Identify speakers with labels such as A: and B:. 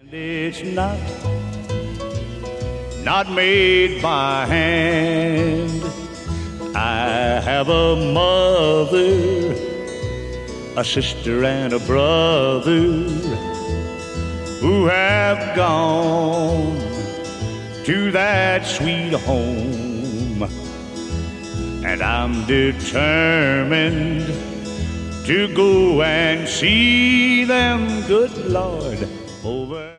A: It's not made by hand. I have a mother, a sister and a brother who have gone to that sweet home, and I'm determined to go and see them, good Lord, over